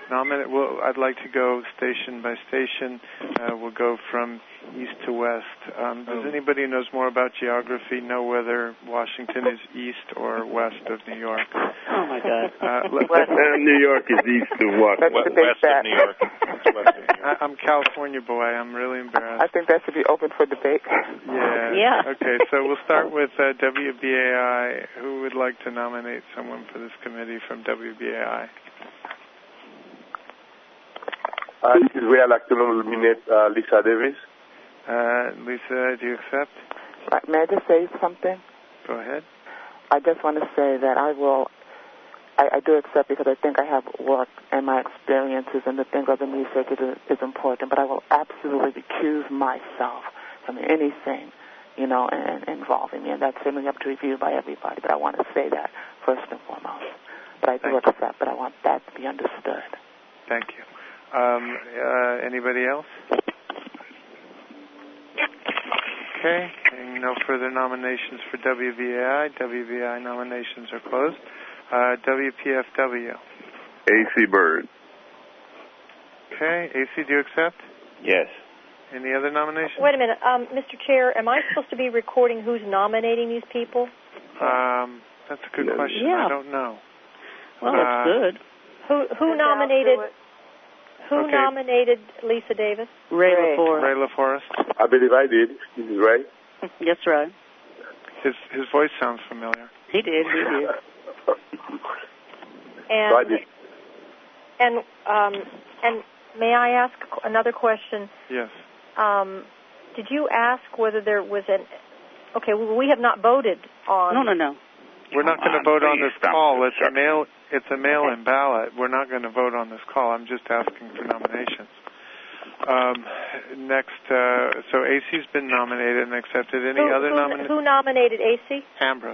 nominate. Well, I'd like to go station by station. We'll go from east to west. Does anybody who knows more about geography know whether Washington is east or west of New York? Oh, my God. New York is east of what? West of New York. I'm California boy. I'm really embarrassed. I think that should be open for debate. Yeah. Okay, so we'll start with WBAI. Who would like to nominate someone for this committee from WBAI? This is where I'd like to nominate Lisa Davis. Lisa, do you accept? May I just say something? Go ahead. I just want to say that I do accept because I think I have work and my experiences and the things I've been researching is important, but I will absolutely recuse myself from anything, and involving me, and that's certainly up to review by everybody, but I want to say that first and foremost. But I do accept, but I want that to be understood. Thank you. Anybody else? Okay, and no further nominations for WBAI. WBAI nominations are closed. WPFW. A.C. Bird. Okay, AC, do you accept? Yes. Any other nominations? Wait a minute, Mr. Chair, am I supposed to be recording who's nominating these people? That's a good question. Yeah. I don't know. Well, that's good. Who nominated? Who nominated Lisa Davis? Ray LaForest. Ray LaForest. I believe I did. This is Ray. Yes, Ray. His voice sounds familiar. He did. And may I ask another question? Yes. Did you ask whether there was an? Okay, we have not voted on. No. We're not going to vote on this call. It's a mail-in ballot. We're not going to vote on this call. I'm just asking for nominations. Next, so AC's been nominated and accepted. Any other nominations? Who nominated AC? Ambrose.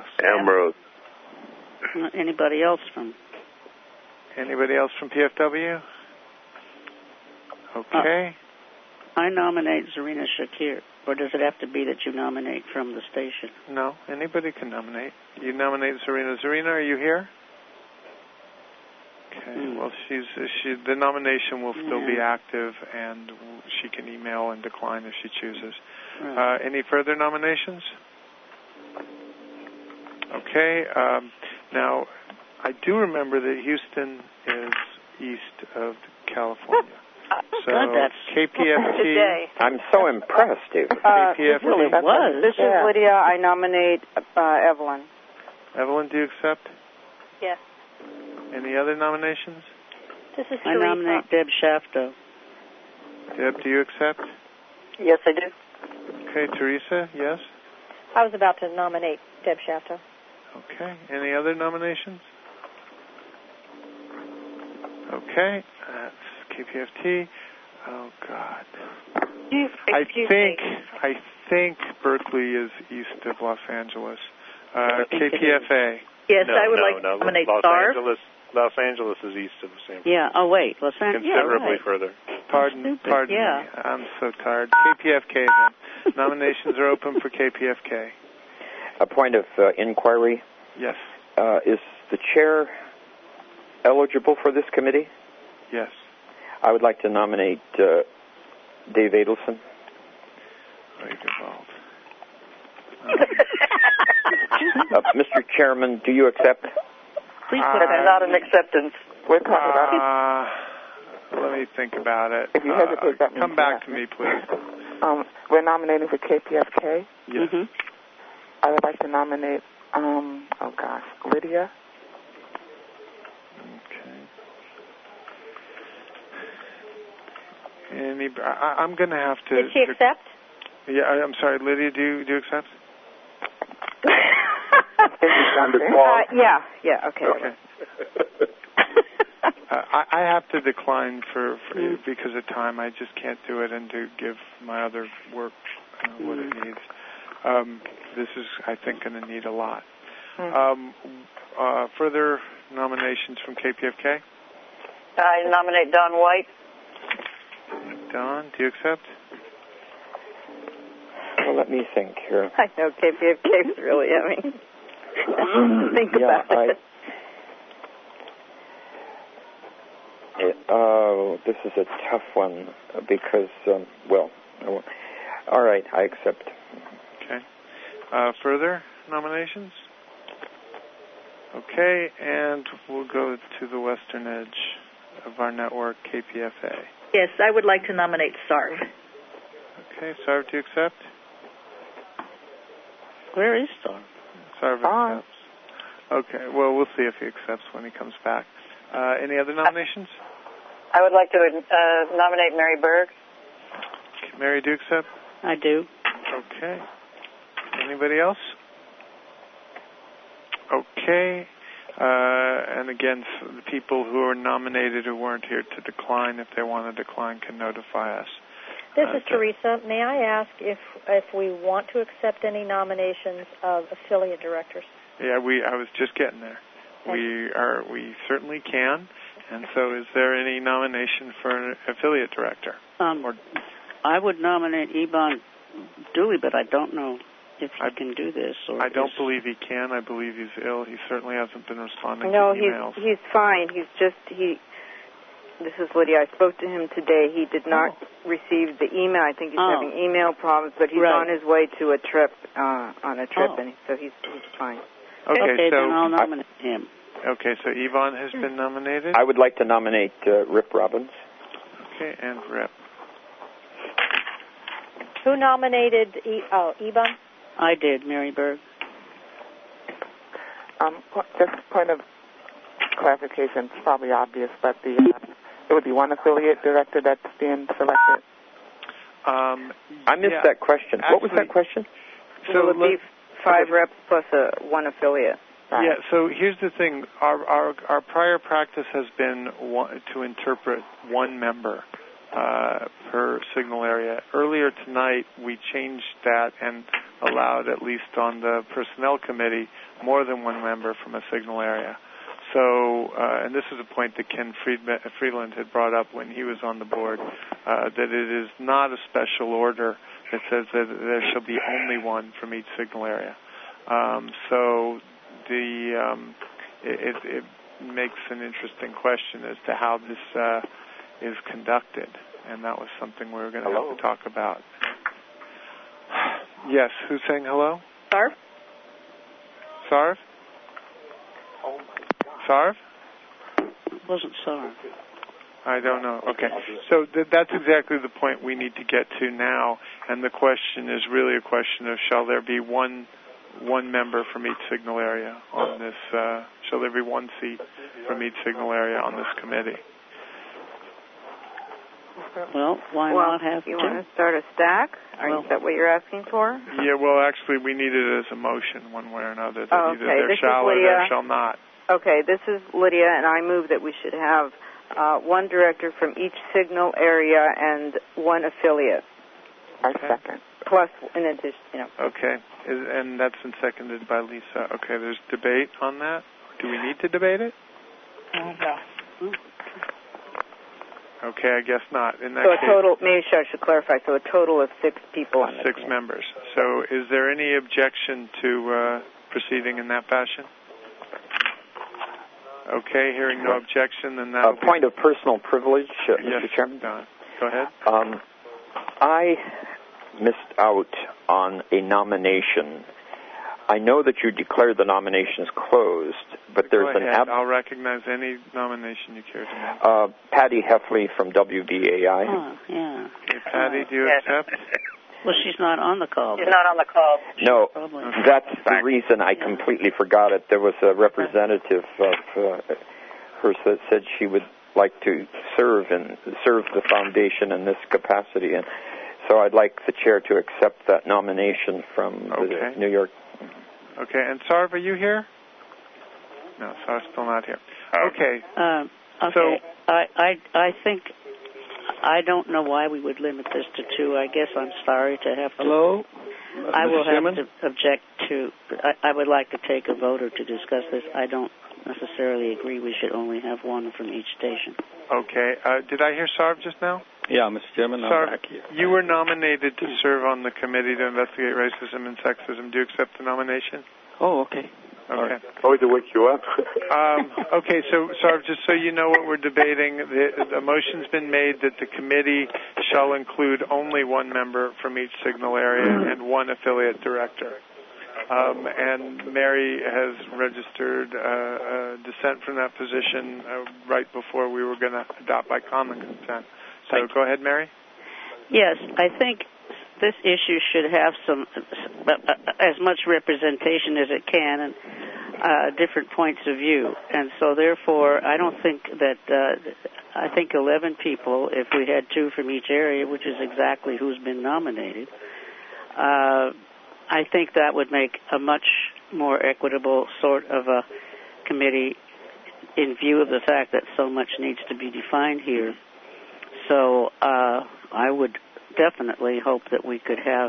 Anybody else from? Anybody else from PFW? Okay. I nominate Zarina Shakir. Or does it have to be that you nominate from the station? No, anybody can nominate. You nominate Zarina. Zarina, are you here? Okay. Well, the nomination will still be active, and she can email and decline if she chooses. Right. Any further nominations? Okay. Now, I do remember that Houston is east of California. So KPFT. I'm so impressed, David. KPFT. Really was. This is Lydia. I nominate Evelyn. Evelyn, do you accept? Yes. Any other nominations? This is I nominate Deb Shafto. Deb, do you accept? Yes, I do. Okay, Teresa, yes? I was about to nominate Deb Shafto. Okay. Any other nominations? Okay. That's KPFT. Oh, God. I think Berkeley is east of Los Angeles. KPFA. Yes, I would like to nominate Starr. Los Angeles is east of San Francisco. Yeah. Oh, wait. Los Angeles. Considerably further. Pardon me. I'm so tired. KPFK, then. Nominations are open for KPFK. A point of inquiry. Yes. Is the chair eligible for this committee? Yes. I would like to nominate Dave Adelson. Very involved. Mr. Chairman, do you accept? Please put not an acceptance. We're talking about let me think about it. If you hesitate, that come back to me, please. We're nominating for KPFK. Yes. Mm-hmm. I would like to nominate, Lydia. Okay. I'm going to have to... Did she accept? Yeah, I'm sorry. Lydia, do you accept? Yeah, okay. I have to decline for because of time. I just can't do it and to give my other work what it needs. This is, I think, going to need a lot. Further nominations from KPFK? I nominate Don White. Don, do you accept? Well, let me think here. I know KPFK is really, think about it. this is a tough one because, all right, I accept. Okay. Further nominations? Okay, and we'll go to the western edge of our network, KPFA. Yes, I would like to nominate Sarv. Okay, Sarv, do you accept? Where is Sarv? Sarv accepts. Okay, well, we'll see if he accepts when he comes back. Any other nominations? I would like to nominate Mary Berg. Mary, do you accept? I do. Okay. Anybody else? Okay. And again, the people who are nominated who weren't here to decline, if they want to decline, can notify us. This is Teresa. May I ask if we want to accept any nominations of affiliate directors? Yeah, I was just getting there. Okay. We certainly can. And so, is there any nomination for an affiliate director? I would nominate Iban Dewey, but I don't know if he can do this. I don't believe he can. I believe he's ill. He certainly hasn't been responding to No, emails. he's fine. This is Lydia. I spoke to him today. He did not receive the email. I think he's having email problems, but he's on his way to a trip, and so he's fine. Okay, so then I'll nominate him. Okay, so Yvonne has been nominated. I would like to nominate Rip Robbins. Okay, and Rip. Who nominated Iban? I did, Mary Berg. Just a point of clarification. It's probably obvious, but it would be one affiliate director that's being selected. I missed that question. What was that question? So it would be 5 reps plus one affiliate. Yeah, so here's the thing. Our prior practice has been to interpret one member per signal area. Earlier tonight, we changed that and allowed, at least on the personnel committee, more than one member from a signal area. So, and this is a point that Ken Friedland had brought up when he was on the board, that it is not a special order that says that there shall be only one from each signal area. So it makes an interesting question as to how this is conducted, and that was something we were going to have to talk about. Yes, who's saying hello? Sarv? Sarv? Oh, my God. Sarv? It wasn't Sarv. I don't know. Okay. So that's exactly the point we need to get to now, and the question is really a question of shall there be one member from each signal area on this, shall there be one seat from each signal area on this committee? Well, why not have two? You want to start a stack? Is that what you're asking for? Yeah, well, actually, we need it as a motion one way or another, that either there shall or there shall not. Okay, this is Lydia, and I move that we should have one director from each signal area and one affiliate. I second. Plus, in addition, Okay, and that's been seconded by Lisa. Okay, there's debate on that. Do we need to debate it? No. Okay, I guess not. In that so case, a total, maybe I should clarify, so a total of 6 people on the 6 members. So is there any objection to proceeding in that fashion? Okay, hearing no objection, then that point of personal privilege, yes, Mr. Chairman. Go ahead. I missed out on a nomination. I know that you declared the nominations closed, but there's I'll recognize any nomination you care to make. Patty Heffley from WDAI. Oh, yeah. Okay, Patty, do you accept? Well, she's not on the call. She's not on the call. No, that's the reason I completely forgot it. There was a representative of hers that said she would like to serve the foundation in this capacity, and so I'd like the chair to accept that nomination from the New York. Okay, and Sarv, are you here? No, Sarv's still not here. Okay. So I think I don't know why we would limit this to 2. I guess I'm sorry to have to. Hello? I will have to object to. I would like to take a voter to discuss this. I don't necessarily agree we should only have one from each station. Okay. Did I hear Sarv just now? Yeah, Mr. Chairman, I'm back here. You were nominated to serve on the committee to investigate racism and sexism. Do you accept the nomination? Oh, okay. Okay. Sorry to wake you up. Okay, so just so you know what we're debating, the motion's been made that the committee shall include only one member from each signal area and one affiliate director. And Mary has registered dissent from that position right before we were going to adopt by common consent. So go ahead, Mary. Yes, I think this issue should have as much representation as it can and different points of view. And so, therefore, I don't think that, I think 11 people, if we had 2 from each area, which is exactly who's been nominated, I think that would make a much more equitable sort of a committee in view of the fact that so much needs to be defined here. So I would definitely hope that we could have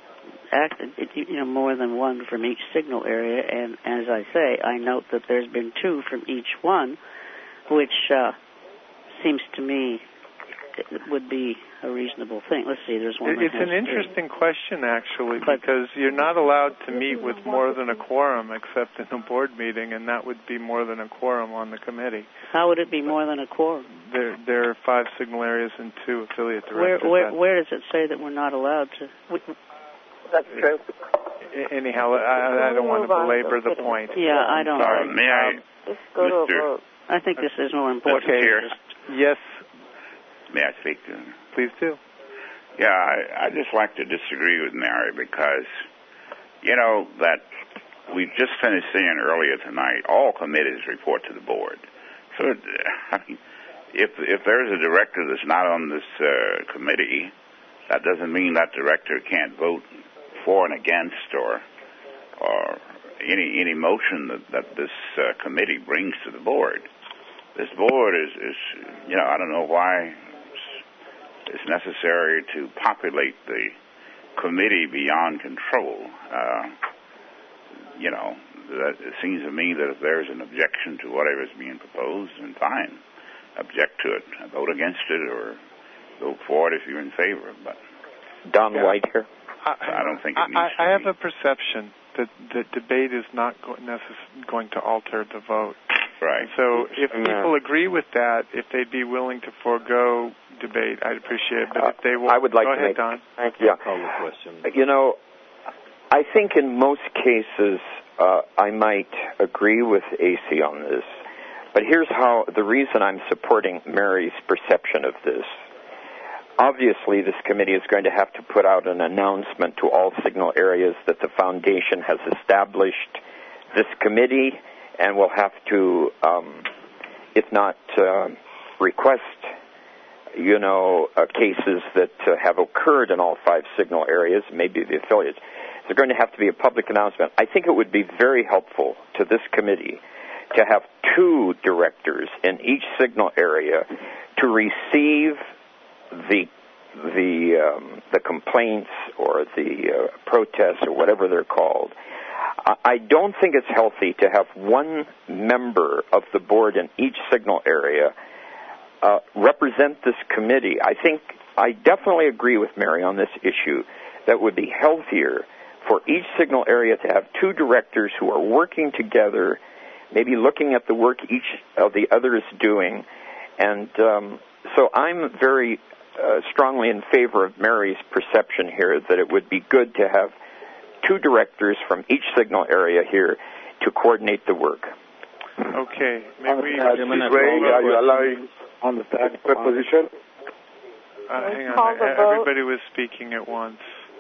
more than one from each signal area. And as I say, I note that there's been 2 from each one, which seems to me would be a reasonable thing. Let's see, there's one. It's an interesting question, actually, because you're not allowed to meet with more than a quorum except in a board meeting, and that would be more than a quorum on the committee. How would it be more than a quorum? There are 5 signal areas and 2 affiliate directors. Where does it say that we're not allowed to? That's true. Anyhow, I don't want to belabor the point. Yeah, I don't. Sorry, may I? Just go to a vote. I think this is more important. Okay. Yes. May I speak to him? Please do. Yeah, I just like to disagree with Mary because, that we just finished saying earlier tonight, all committees report to the board. So, if there's a director that's not on this committee, that doesn't mean that director can't vote for and against or any motion that this committee brings to the board. This board is I don't know why it's necessary to populate the committee beyond control. It seems to me that if there's an objection to whatever is being proposed, then fine, object to it, vote against it, or vote for it if you're in favor. But Don White here. I don't think it needs I have a perception that the debate is not going to alter the vote. Right. So if people agree with that, if they'd be willing to forego debate, I'd appreciate it. But if they will, I would like go to ahead, make, Don. Thank you. Call the question. I think in most cases I might agree with AC on this. But here's the reason I'm supporting Mary's perception of this. Obviously, this committee is going to have to put out an announcement to all signal areas that the Foundation has established this committee, and will have to, if not request, cases that have occurred in all 5 signal areas, maybe the affiliates. There's going to have to be a public announcement. I think it would be very helpful to this committee to have 2 directors in each signal area to receive the complaints or the protests or whatever they're called. I don't think it's healthy to have one member of the board in each signal area represent this committee. I definitely agree with Mary on this issue. That would be healthier for each signal area to have 2 directors who are working together, maybe looking at the work each of the other is doing. And so I'm very strongly in favor of Mary's perception here that it would be good to have 2 directors from each signal area here to coordinate the work. Okay. May we... Ray, are you allowing on the position? Hang on. Everybody was speaking at once.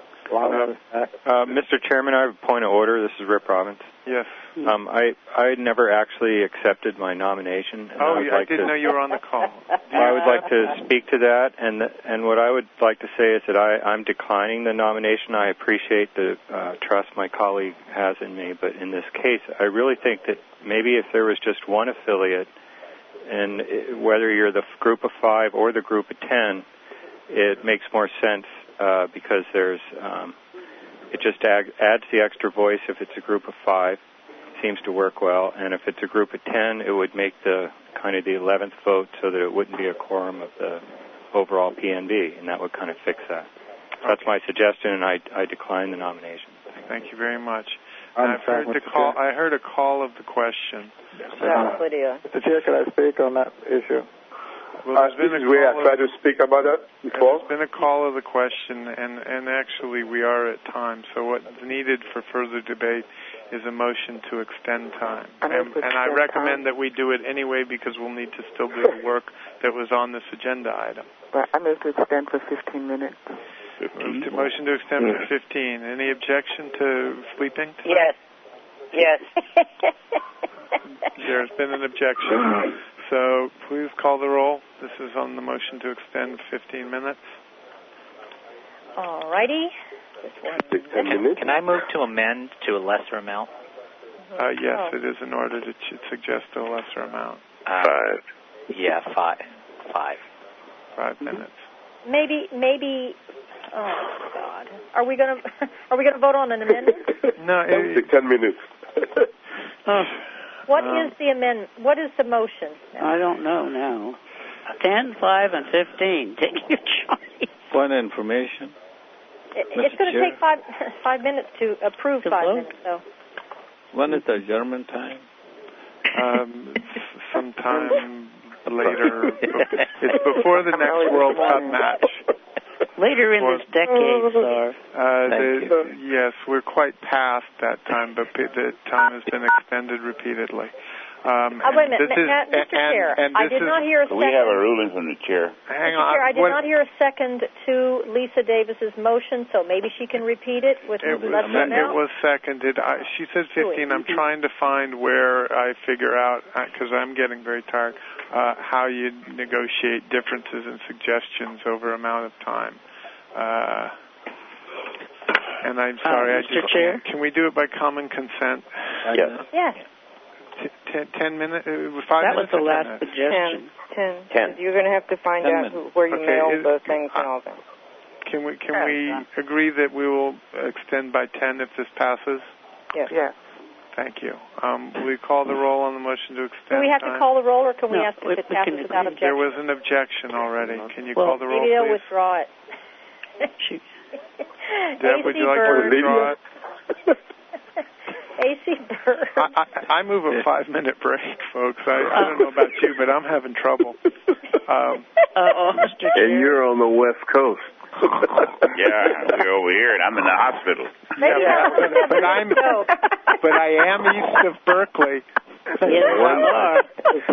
Mr. Chairman, I have a point of order. This is Rip Robbins. Yes. I never actually accepted my nomination. I didn't know you were on the call. I would like to speak to that, and what I would like to say is that I'm declining the nomination. I appreciate the trust my colleague has in me, but in this case, I really think that maybe if there was just one affiliate, and whether you're the group of 5 or the group of 10, it makes more sense because there's it just adds the extra voice if it's a group of 5. Seems to work well, and if it's a group of 10, it would make the 11th vote so that it wouldn't be a quorum of the overall PNB, and that would kind of fix that. That's my suggestion, and I decline the nomination. Thank you very much. I've heard the call. I heard a call of the question. That's Lydia. Mr. Chair, can I speak on that issue? Well, there's been this is where I tried to speak about that before. There's been a call of the question, and actually we are at time. So what's needed for further debate is a motion to extend time. And I recommend that we do it anyway because we'll need to still do the work that was on this agenda item. But I move to extend for 15 minutes. Motion to extend for 15. Any objection to sleeping? Yes. Yes. There's been an objection. So please call the roll. This is on the motion to extend 15 minutes. All righty. Can I move to amend to a lesser amount? Yes, it is in order to suggest a lesser amount. 5. Yeah, 5. 5 minutes. Maybe. Oh God. Are we gonna vote on an amendment? No. 10 minutes. What is the amendment? What is the motion? I don't know now. 10, 5, and 15. Take your choice. Point of information. It's going to take 5 minutes to approve 5 minutes, though. When is the German time? Sometime later. It's before the next World Cup match. Later in this decade, sir. Yes, we're quite past that time, but the time has been extended repeatedly. Wait a minute, Mr. Chair. I did not hear a second. We have a ruling from the chair. Hang Mr. on. Chair, I did not hear a second to Lisa Davis's motion, so maybe she can repeat it with It was seconded. She said 15. I'm trying to find where I figure out, because I'm getting very tired, how you negotiate differences and suggestions over amount of time. And I'm sorry, Mr. Chair? Can we do it by common consent? Yes. Yes. 10 minutes? 5 minutes? That was the last suggestion. 10. You're going to have to find out where you mailed the things and all that. Can we agree that we will extend by 10 if this passes? Yes. Yes. Thank you. Will we call the roll on the motion to extend? Do we have to call the roll, or can we ask if it passes without objection? There was an objection already. Can you call the roll, maybe they'll please? withdraw it. Deb, would you like to withdraw it? A.C. Bird. I move a 5-minute break, folks. I don't know about you, but I'm having trouble. Mr. Chair. And you're on the West Coast. Yeah, we're over here, and I'm in the hospital. But I am east of Berkeley. Yes, you are.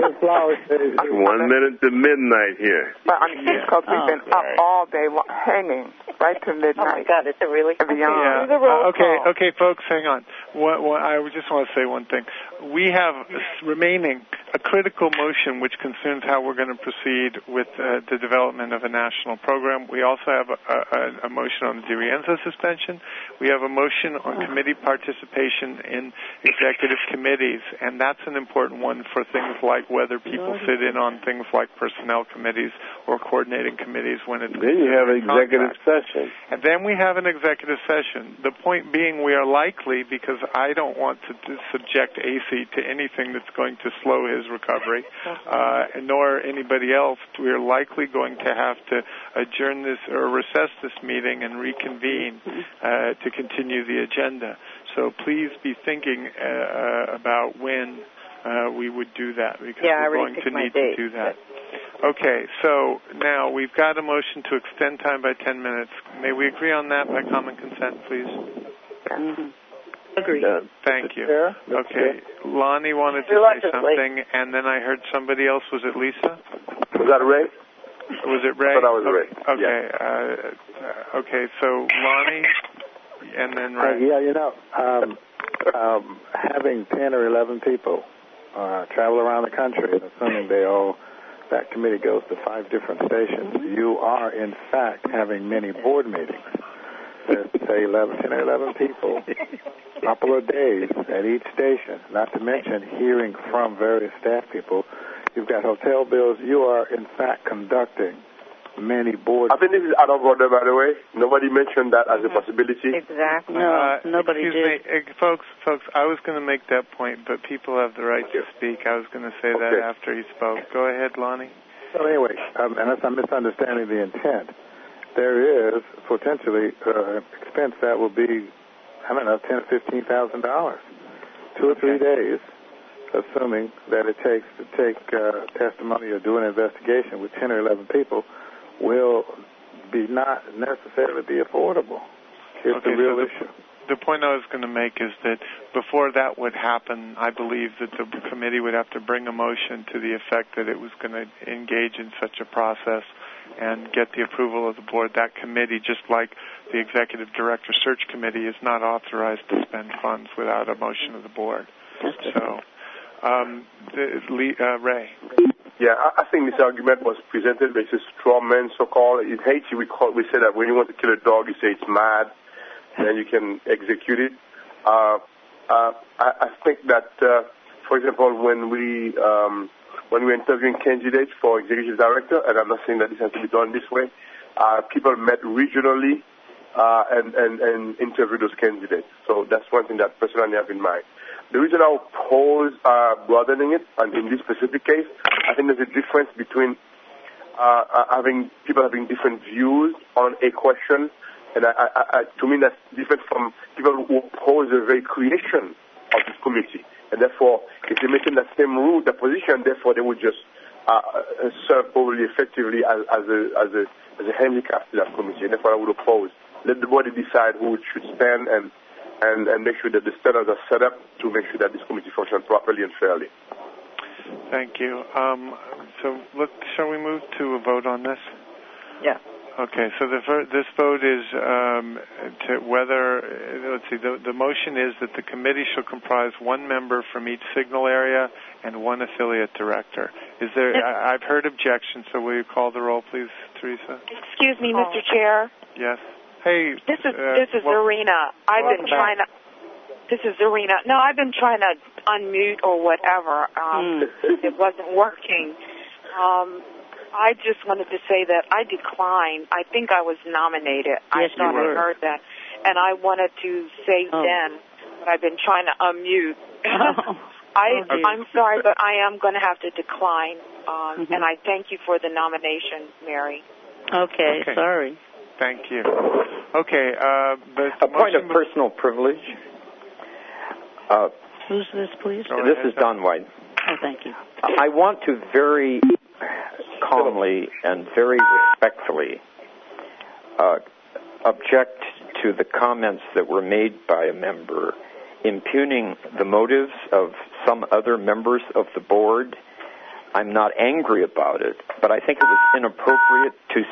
1 minute to midnight here. But on the East Coast, we've been up all day hanging right to midnight. Oh, my God, is it really? Okay, folks, hang on. I just want to say one thing. We have remaining a critical motion which concerns how we're going to proceed with the development of a national program. We also have a motion on the de Rienzo suspension. We have a motion on committee participation in executive committees, and that's an important one for things like whether people sit in on things like personnel committees or coordinating committees when it's... Then you have an executive session. And then we have an executive session. The point being we are likely, because I don't want to subject AC to anything that's going to slow his recovery, nor anybody else, we are likely going to have to adjourn this or recess this meeting and reconvene to continue the agenda. So please be thinking about when we would do that, because we're going to need to do that. Okay, so now we've got a motion to extend time by 10 minutes. May we agree on that by common consent, please? Agreed. Thank you. Okay, Lonnie wanted to say something, and then I heard somebody else. Was it Lisa? Was that Ray? Was it Ray? I thought that was Ray. Okay. Yeah. Okay, so Lonnie, and then Ray. Having 10 or 11 people travel around the country, and assuming that committee goes to 5 different stations, you are, in fact, having many board meetings. There's, say, 10 or 11 people, a couple of days at each station, not to mention hearing from various staff people. You've got hotel bills. You are, in fact, conducting many board. I think this is out of order, by the way. Nobody mentioned that as a possibility. Exactly. No, nobody did. Folks, I was going to make that point, but people have the right to speak. I was going to say that after he spoke. Go ahead, Lonnie. So anyway, unless I'm misunderstanding the intent, there is potentially expense that will be I don't know, $10,000 or $15,000. 2 or 3 days, assuming that it takes to take testimony or do an investigation with 10 or 11 people, will be not necessarily be affordable. It's a real issue. The point I was going to make is that before that would happen, I believe that the committee would have to bring a motion to the effect that it was going to engage in such a process and get the approval of the board. That committee, just like the Executive Director Search Committee, is not authorized to spend funds without a motion of the board. So, Ray. Yeah, I think this argument was presented by this straw man, so-called. In Haiti, we say that when you want to kill a dog, you say it's mad, and then you can execute it. I think that, for example, when we're interviewing candidates for executive director, and I'm not saying that this has to be done this way, people met regionally and interviewed those candidates. So that's one thing that personally I have in mind. The reason I oppose broadening it, and in this specific case, I think there's a difference between having people having different views on a question, and to me that's different from people who oppose the very creation of this committee. And therefore, if they maintain that same rule, the position, therefore they would just serve probably effectively as a handicap to that committee. And therefore, I would oppose. Let the body decide who should stand and make sure that the standards are set up to make sure that this committee functions properly and fairly. Thank you. Shall we move to a vote on this? Yeah. Okay, so this vote is to whether, let's see, the motion is that the committee shall comprise one member from each signal area and one affiliate director. Is there? I've heard objections, so will you call the roll, please, Teresa? Excuse me, Mr. Chair. Yes. Hey. This is Zarina. This is Zarina. No, I've been trying to unmute or whatever. It wasn't working. I just wanted to say that I declined. I think I was nominated. Yes, I thought I heard that. And I wanted to say then, but I've been trying to unmute. I'm sorry, but I am going to have to decline. And I thank you for the nomination, Mary. Okay. Sorry. Thank you. Okay. A point of personal privilege. Who's this, please? This is Don White. Oh, thank you. I want to very calmly and very respectfully object to the comments that were made by a member impugning the motives of some other members of the board. I'm not angry about it, but I think it was inappropriate to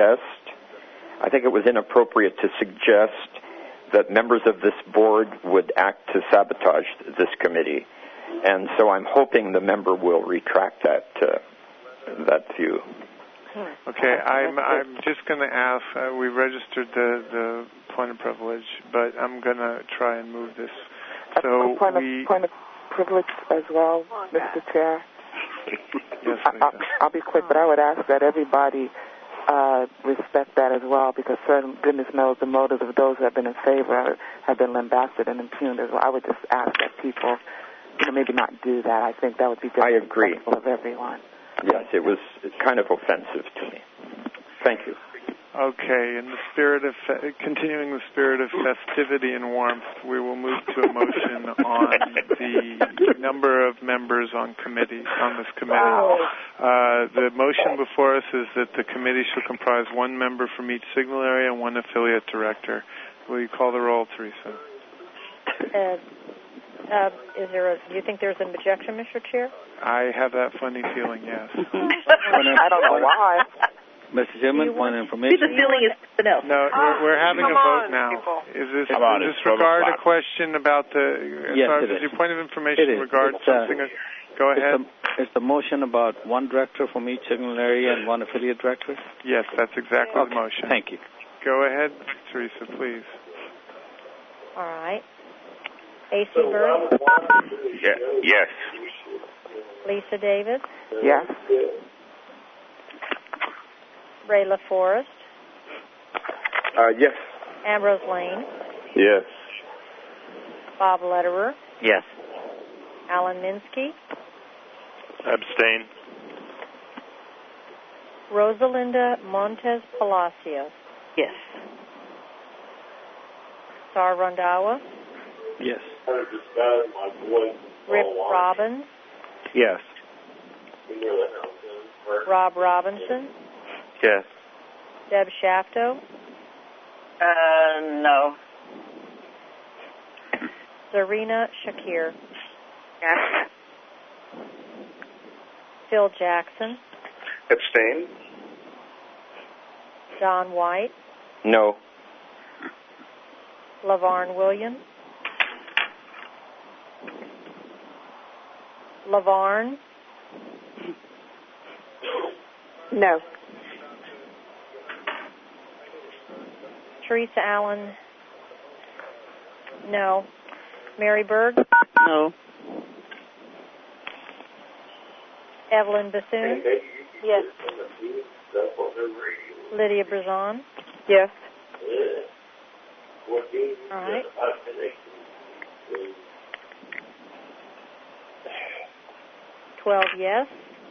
suggest that members of this board would act to sabotage this committee. And so I'm hoping the member will retract that view. Okay, I'm just going to ask. We registered the point of privilege, but I'm going to try and move this. So point of privilege as well, Mr. Chair. Yes, I'll be quick, but I would ask that everybody respect that as well, because certain goodness knows the motives of those who have been in favor have been lambasted and impugned as well. I would just ask that people, maybe not do that. I think that would be just respectful of everyone. Yes, it was kind of offensive to me. Thank you. Okay, in the spirit of continuing the spirit of festivity and warmth, we will move to a motion on the number of members on this committee. The motion before us is that the committee shall comprise one member from each signal area and one affiliate director. Will you call the roll, Teresa? Do you think there's an objection, Mr. Chair? I have that funny feeling, yes. I don't know why. Mr. Chairman, point of information. The feeling is something else. No, we're having a vote now. People. Is this regard a question about Yes, your point of information regard something? Go ahead. It's the motion about one director from each signal area and one affiliate director? Yes, that's exactly the motion. Thank you. Go ahead, Teresa, please. All right. A.C. Bird? Yes. Lisa Davis? Yes. Ray LaForest? Yes. Ambrose Lane? Yes. Bob Lederer? Yes. Alan Minsky? Abstain. Rosalinda Montes Palacios? Yes. R. Rondawa, Yes. Rip Robbins, Yes. Rob Robinson, Yes. Deb Shafto, No. Zarina Shakir, Yes. Phil Jackson, Abstain. Don White, No. LaVarn Williams, LaVarn, No. Teresa Allen, no. Mary Berg, No. Evelyn Bassoon, Yes. Lydia Brazon. Yes. All right. Twelve yes,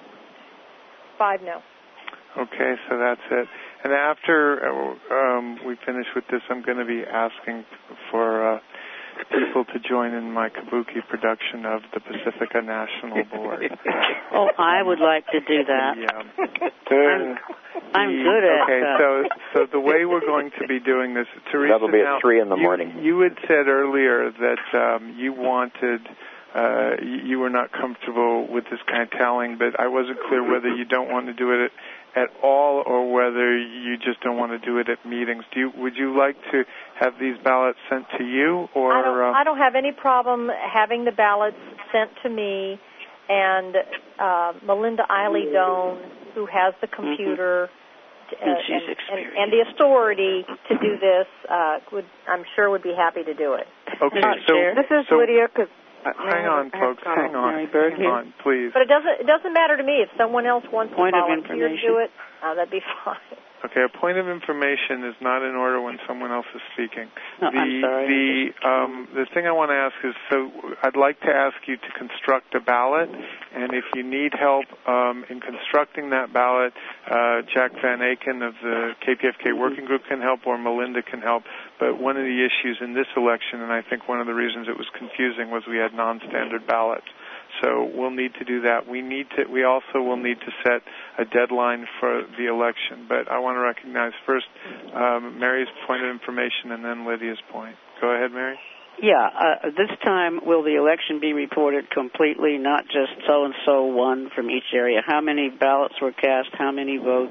5 no. Okay, so that's it. And after we finish with this, I'm going to be asking for people to join in my kabuki production of the Pacifica National Board. Oh, I would like to do that. Yeah. I'm good at Okay, so the way we're going to be doing this, Teresa, That'll be at 3 in the morning. You had said earlier that you wanted, you were not comfortable with this kind of tallying, but I wasn't clear whether you don't want to do it at all or whether you just don't want to do it at meetings. Would you like to have these ballots sent to you, or I don't have any problem having the ballots sent to me, and Melinda Eiley Doan, who has the computer and the authority to do this, I'm sure would be happy to do it. Okay, this is Lydia. Hang on, folks. Hang on, please. But it doesn't matter to me if someone else wants to volunteer to do it. That'd be fine. Okay, a point of information is not in order when someone else is speaking. No, I'm sorry. The thing I want to ask is, so I'd like to ask you to construct a ballot, and if you need help in constructing that ballot, Jack Van Aken of the KPFK Working Group can help, or Melinda can help. But one of the issues in this election, and I think one of the reasons it was confusing, was we had non-standard ballots. So we'll need to do that. We also will need to set a deadline for the election. But I want to recognize first Mary's point of information and then Lydia's point. Go ahead, Mary. Yeah, this time will the election be reported completely, not just so-and-so won from each area? How many ballots were cast, how many votes,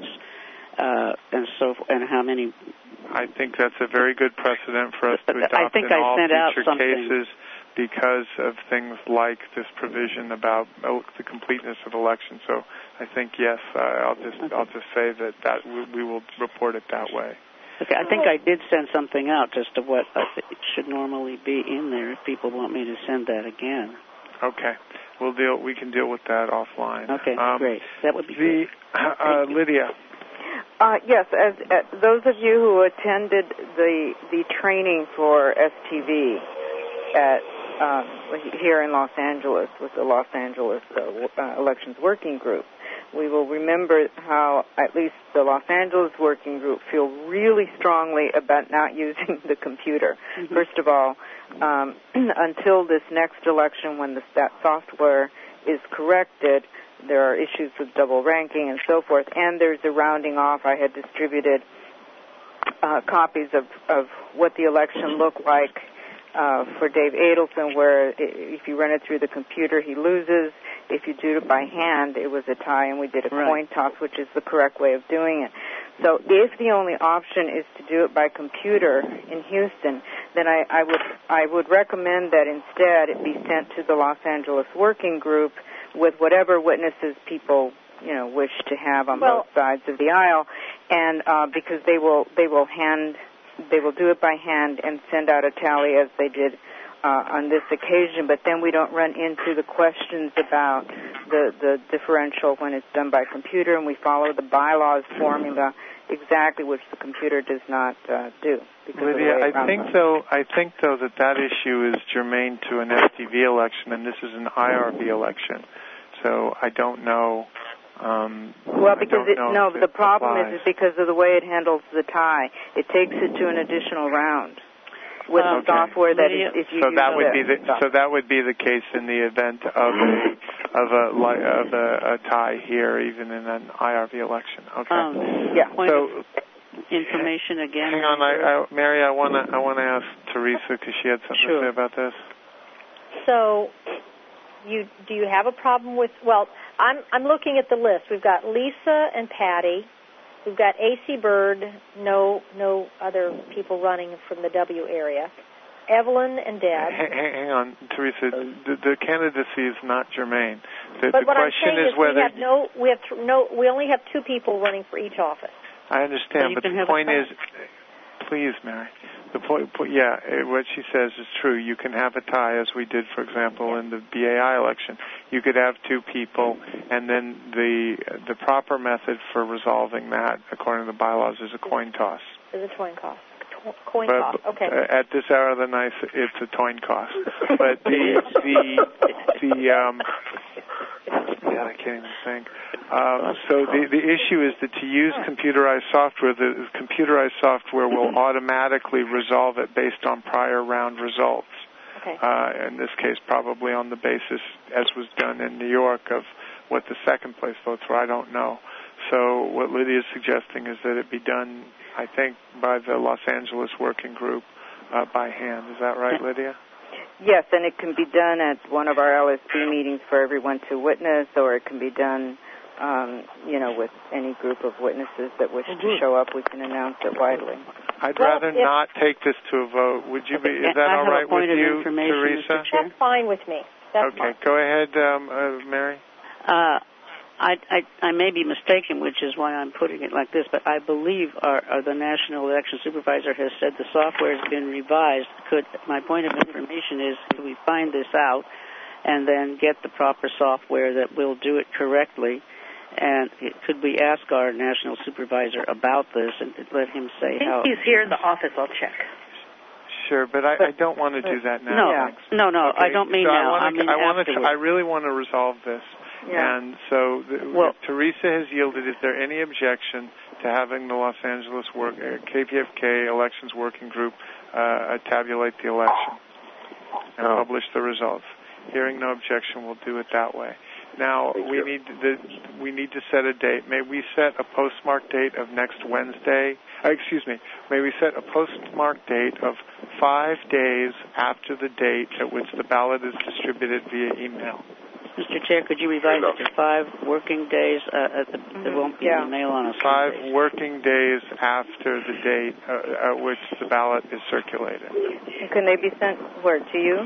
and how many? I think that's a very good precedent for us to adopt I think in all future something. cases, because of things like this provision about the completeness of elections. So I think yes, I'll just say that we will report it that way. Okay, I think I did send something out just to what it should normally be in there. If people want me to send that again. Okay, we can deal with that offline. Okay, great. That would be great. Lydia. Yes, as those of you who attended the training for STV at here in Los Angeles with the Los Angeles Elections Working Group, we will remember how at least the Los Angeles Working Group feel really strongly about not using the computer. Mm-hmm. First of all, until this next election when that software is corrected, there are issues with double ranking and so forth, and there's a rounding off. I had distributed copies of what the election looked like for Dave Adelson, where if you run it through the computer, he loses. If you do it by hand, it was a tie, and we did a coin toss, which is the correct way of doing it. So if the only option is to do it by computer in Houston, then I would recommend that instead it be sent to the Los Angeles Working Group with whatever witnesses people wish to have on both sides of the aisle, and because they will do it by hand and send out a tally as they did on this occasion, but then we don't run into the questions about the differential when it's done by computer, and we follow the bylaws formula exactly, which the computer does not do. Lydia, I think though that issue is germane to an STV election, and this is an IRB election, so I don't know. The problem is because of the way it handles the tie. It takes it to an additional round. with the software that if you so that would be the case in the event of a tie here, even in an IRV election. Okay. Yeah. So information again. Hang on, Mary. I want to ask Teresa because she had something to say about this. So, do you have a problem with? Well, I'm looking at the list. We've got Lisa and Patty. We've got A.C. Bird. No other people running from the W area. Evelyn and Deb. Hang on, Teresa. The candidacy is not germane. The what question I'm saying is whether we only have 2 people running for each office. I understand, but the point is, please, Mary. The point, what she says is true. You can have a tie, as we did, for example, in the BAI election. You could have 2 people, and then the proper method for resolving that, according to the bylaws, is a coin toss. Is a coin toss. Coin toss. Okay. At this hour of the night, it's a coin toss. But I can't even think. So the issue is that to use computerized software, the computerized software will automatically resolve it based on prior round results. Okay. In this case, probably on the basis, as was done in New York, of what the second place votes were. I don't know. So what Lydia is suggesting is that it be done, I think, by the Los Angeles Working Group by hand. Is that right, Lydia? Yes, and it can be done at one of our LSP meetings for everyone to witness, or it can be done, with any group of witnesses that wish to show up. We can announce it widely. I'd rather not take this to a vote. Would you be? Is that all right with you, Teresa? That's fine with me. That's okay, go ahead, Mary. I may be mistaken, which is why I'm putting it like this, but I believe the National Election Supervisor has said the software has been revised. My point of information is, could we find this out and then get the proper software that will do it correctly? And could we ask our National Supervisor about this and let him say how? I think he's here in the office. I'll check. Sure, but I don't want to do that now. No, okay. I don't mean so now. I really want to resolve this. Yeah. And so Teresa has yielded. Is there any objection to having the Los Angeles KPFK Elections Working Group tabulate the election and publish the results? Hearing no objection, we'll do it that way. Now, we need to set a date. May we set a postmark date of next Wednesday? May we set a postmark date of 5 days after the date at which the ballot is distributed via email? Mr. Chair, could you revise it to 5 working days? There won't be an email on a 5 working days after the date at which the ballot is circulated. Can they be sent where, to you?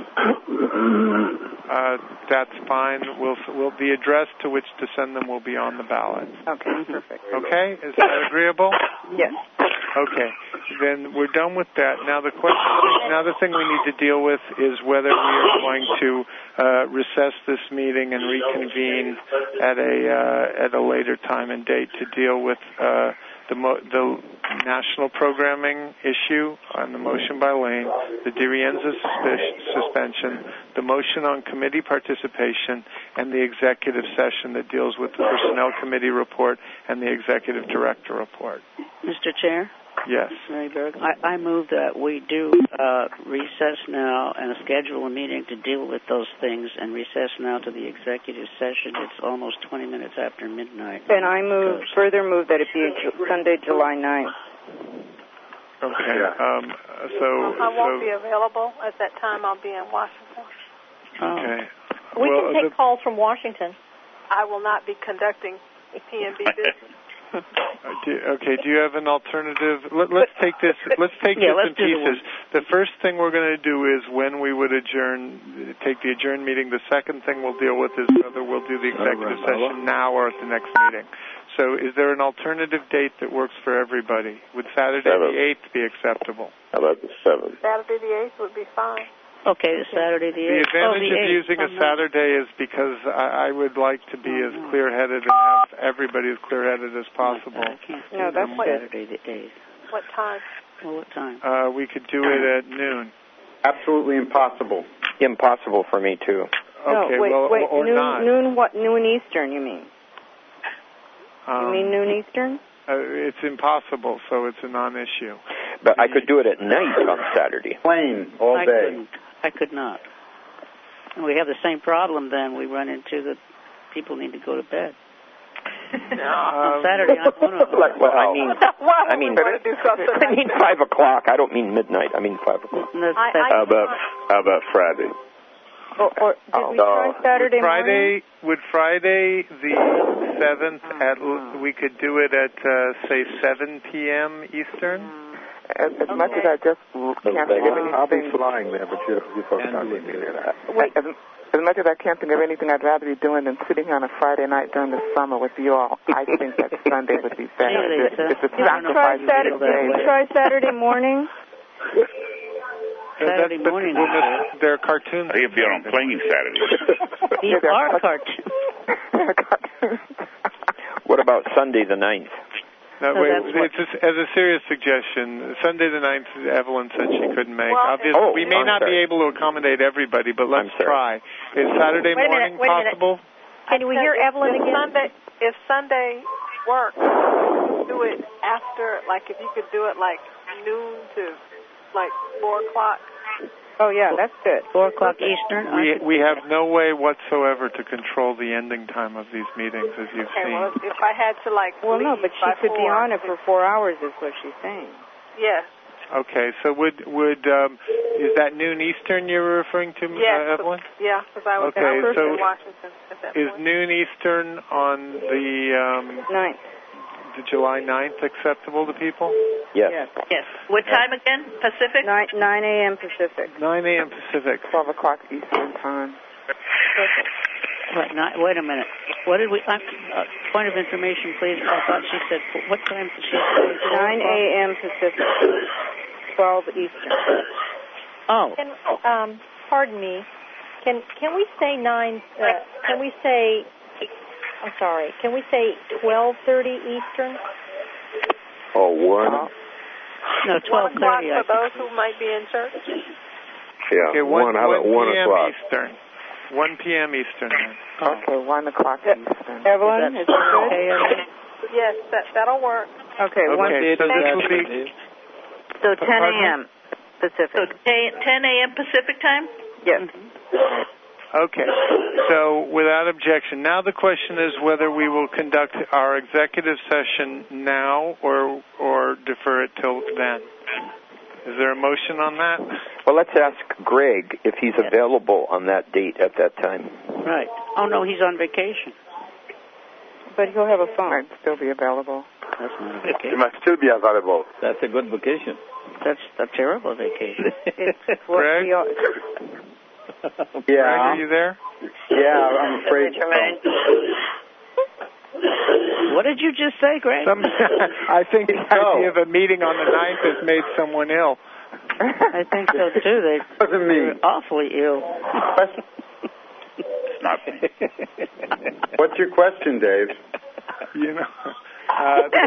That's fine. The address to which to send them will be on the ballot. Okay, perfect. Okay, is that agreeable? Yes. Okay, then we're done with that. Now the thing we need to deal with is whether we are going to recess this meeting and reconvene at a later time and date to deal with the national programming issue on the motion by Lane, the DeRienza suspension, the motion on committee participation, and the executive session that deals with the Personnel Committee report and the Executive Director report. Mr. Chair? Yes. Mary Berg, I move that we do recess now and schedule a meeting to deal with those things and recess now to the executive session. It's almost 20 minutes after midnight. And I further move that it be Sunday, July 9th. Okay. I won't be available at that time. I'll be in Washington. Okay. We can take calls from Washington. I will not be conducting PNB business. Do you have an alternative? Let's take this in pieces. The first thing we're going to do is when we would take the adjourned meeting. The second thing we'll deal with is whether we'll do the executive session now or at the next meeting. So is there an alternative date that works for everybody? Would Saturday the 8th be acceptable? How about the 7th? Saturday the 8th would be fine. Okay, Saturday the 8th. The advantage of using a Saturday is because I would like to be as clear-headed and have everybody as clear-headed as possible. No, that's Saturday the 8th. What time? Well, what time? We could do it at noon. Absolutely impossible. Impossible for me, too. Okay, or noon, not. Noon Eastern, you mean? You mean noon Eastern? It's impossible, so it's a non-issue. But I could do it at night on Saturday. Plain all day. I could not. And we have the same problem then. We run into the people need to go to bed. On Saturday, I'm one of them. I mean 5 o'clock. I don't mean midnight. I mean 5 o'clock. How about Friday? Or did we try Saturday morning? Would Friday the 7th we could do it at say 7 p.m. Eastern? As much as I just can't think of anything. I'll be flying there, but you folks aren't going to do that. As much as I can't think of anything I'd rather be doing than sitting on a Friday night during the summer with you all, I think that Sunday would be better. It's a sacrifice. Try Saturday morning. Saturday morning. There are cartoons. You'll be on playing Saturday. These are cartoons. What about Sunday the 9th? No, wait, as a serious suggestion, Sunday the 9th, Evelyn said she couldn't make. Well, obviously, we may not be able to accommodate everybody, but let's try. Is Saturday morning possible? Can we hear Evelyn again? If Sunday works, do it after, like if you could do it like noon to like 4 o'clock. Oh, yeah, that's good. 4 o'clock Eastern? We have no way whatsoever to control the ending time of these meetings, as you've seen. Well, if I had to leave no, but she could be on it for 4 hours is what she's saying. Yes. Okay, so would is that noon Eastern you were referring to, Evelyn? Yeah, because I was in Washington at that point. Is noon Eastern on the 9th. The July 9th acceptable to people? Yes. Yes. What time again? Pacific? 9 a.m. Pacific. 9 a.m. Pacific. 12 o'clock Eastern time. Wait a minute. What did we? Point of information, please. I thought she said. What time did she say? 9 a.m. Pacific. 12 Eastern. Oh. Pardon me. Can we say 9? Can we say? I'm sorry. Can we say 12:30 Eastern? Oh, 1? No, 12:30 for those who might be in church. Yeah. Okay, 1 o'clock. Eastern. 1 p.m. Eastern. Okay, 1 o'clock Eastern. Evelyn, is that good? Yes, that'll work. Okay, so this will be... So 10 a.m. Pacific. So 10 a.m. Pacific time? Yes. Okay. So without objection, now the question is whether we will conduct our executive session now or defer it till then. Is there a motion on that? Well, let's ask Greg if he's available on that date at that time. Right. Oh, no, he's on vacation. But he'll have a phone. Might still be available. That's not a vacation. He might still be available. That's a good vacation. That's a terrible vacation. Greg? Yeah. Greg, are you there? Yeah, I'm afraid so. What did you just say, Greg? I think the idea of a meeting on the 9th has made someone ill. I think so, too. They're awfully ill. It's not me. What's your question, Dave? You know, the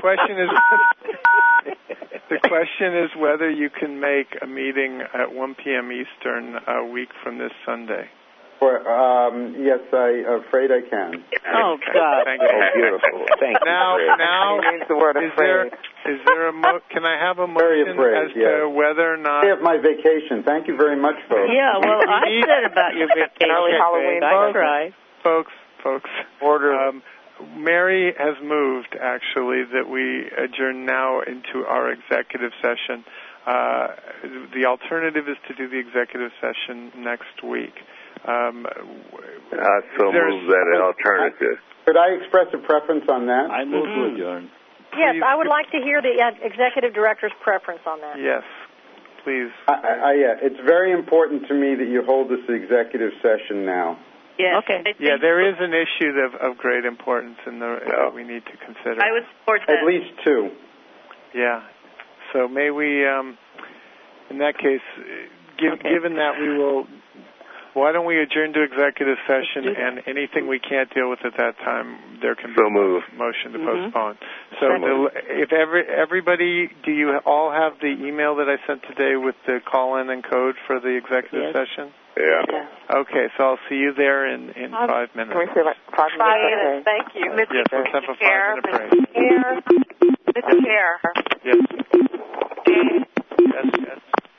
question is whether you can make a meeting at 1 p.m. Eastern a week from this Sunday. Yes, I'm afraid I can. Oh, God. Thank you. Oh, beautiful. Thank you. Now, the word is there can I have a motion as to whether or not... I have my vacation. Thank you very much, folks. Yeah, well, I said about your vacation. Early Halloween. I tried. Folks. Order. Mary has moved, actually, that we adjourn now into our executive session. The alternative is to do the executive session next week. I so move that alternative. Could I express a preference on that? I move to adjourn. Yes, I would like to hear the executive director's preference on that. Yes, please. Yeah, it's very important to me that you hold this executive session now. Yes. Okay. Yeah, there is an issue of great importance that we need to consider. I would support that. At least 2. Yeah. So may we, in that case, given that we will... Why don't we adjourn to executive session, and anything we can't deal with at that time, there can be a motion to postpone. So if everybody, do you all have the email that I sent today with the call-in and code for the executive session? Yeah. Okay, so I'll see you there in 5 minutes. Can we say like 5 minutes? 5 minutes, thank you. Yes, let's have a 5-minute break. Mr. Chair. Yes. S